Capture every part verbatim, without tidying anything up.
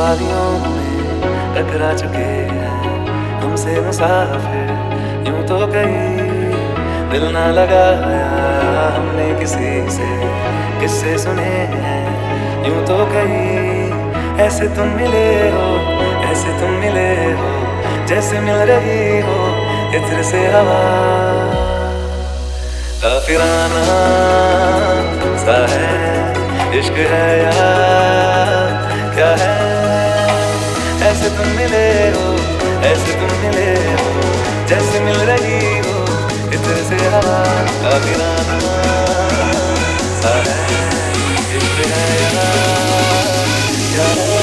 वादियों में टकरा चुके हैं हमसे मुसाफिर यूं तो कहीं दिल ना लगाया हमने किसी से किससे सुने हैं यूं तो कहीं ऐसे तुम मिले हो ऐसे तुम मिले हो जैसे मिल रही हो इत्र से हवा काफिराना सा है इश्क है यार क्या है ऐसे तुम मिले हो ऐसे तुम मिले हो जैसे मिल रही हो इधर से हवा काफिराना सा है इश्क है यार क्या है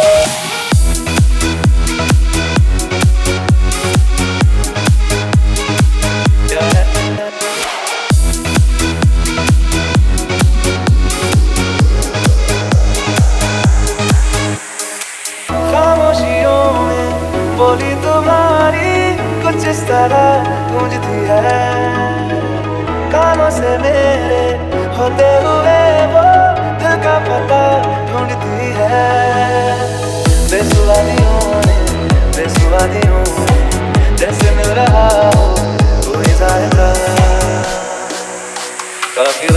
बोली तुम्हारी कुछ इस तरह गूंजती है कानों से मेरे होते हुए वो दिल का पता ढूंढती है बेसुवादियों ने बेसुवादियों ने जैसे मिल रहा हो कोई जायका काफी